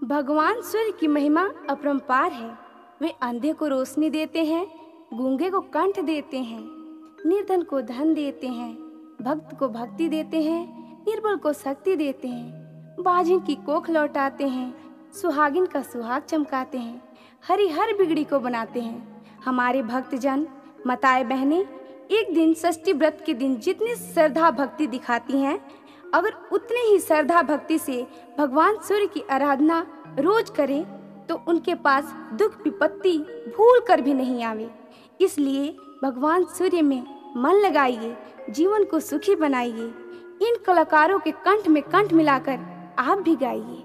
भगवान सूर्य की महिमा अपरंपार है। वे अंधे को रोशनी देते हैं, गूंगे को कंठ देते हैं, निर्धन को धन देते हैं, भक्त को भक्ति देते हैं, निर्बल को शक्ति देते हैं, बाजिन की कोख लौटाते हैं, सुहागिन का सुहाग चमकाते हैं, हरिहर बिगड़ी को बनाते हैं। हमारे भक्तजन माताएं बहनें एक दिन षष्ठी व्रत के दिन जितनी श्रद्धा भक्ति दिखाती हैं, अगर उतनी ही श्रद्धा भक्ति से भगवान सूर्य की आराधना रोज करें तो उनके पास दुख विपत्ति भूल कर भी नहीं आवे। इसलिए भगवान सूर्य में मन लगाइए, जीवन को सुखी बनाइए। इन कलाकारों के कंठ में कंठ मिलाकर आप भी गाइए।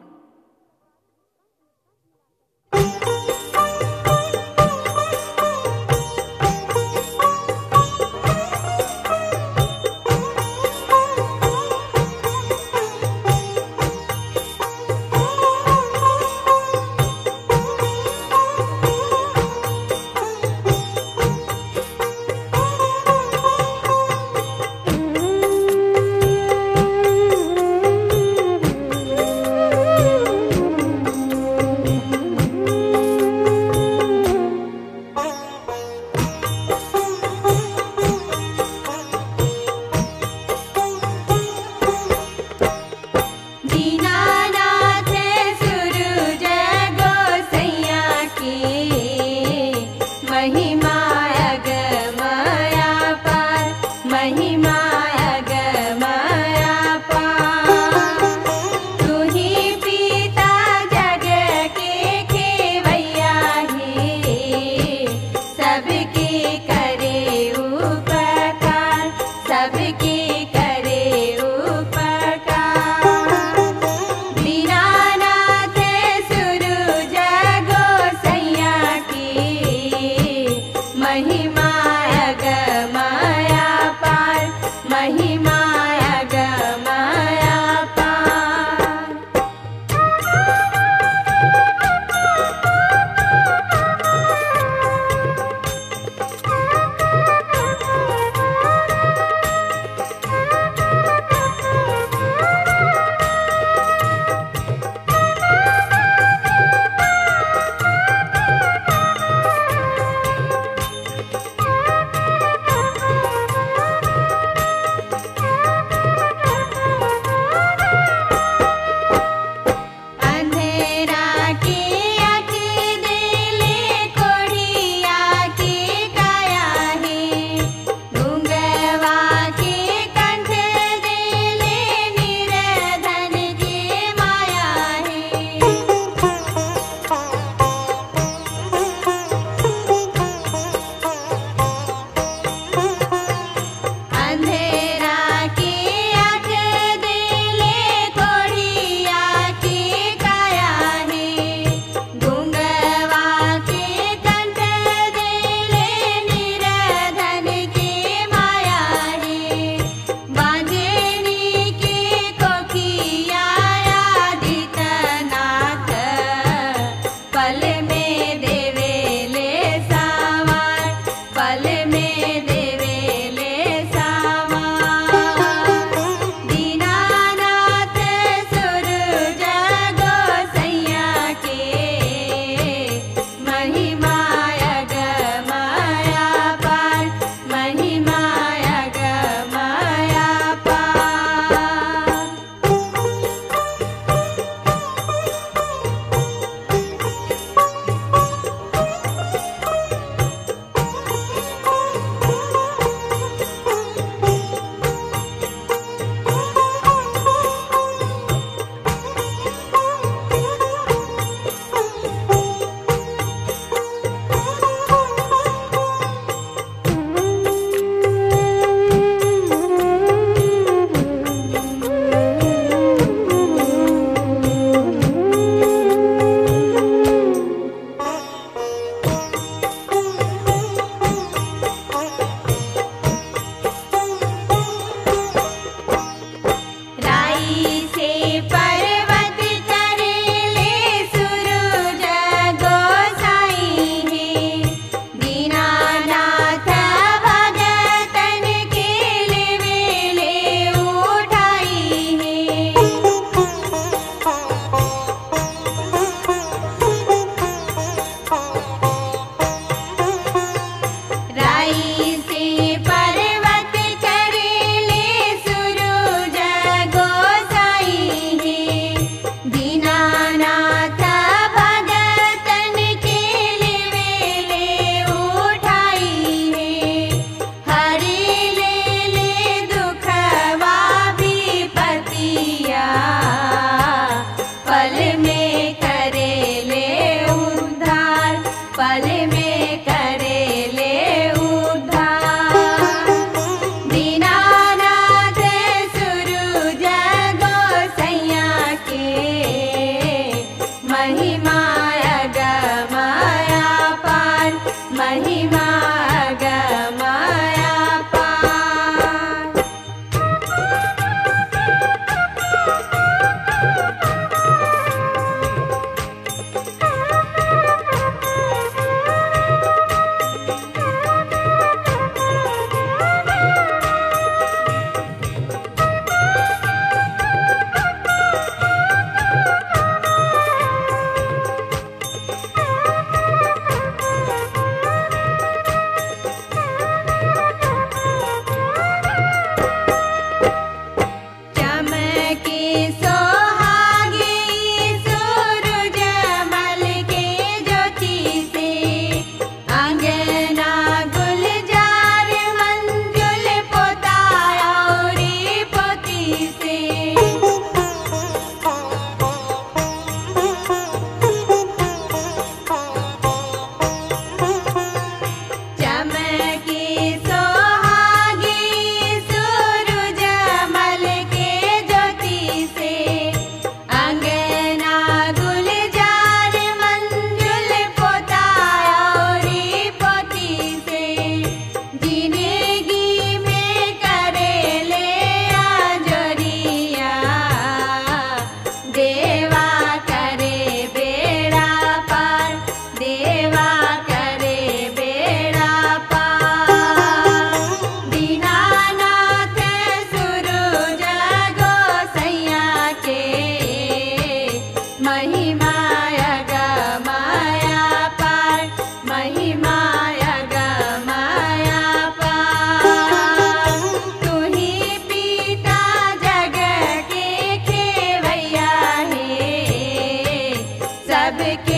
महिमा अगमाया पार, महिमा अगमाया पार। तू ही पिता जग के खेवैया है, सबके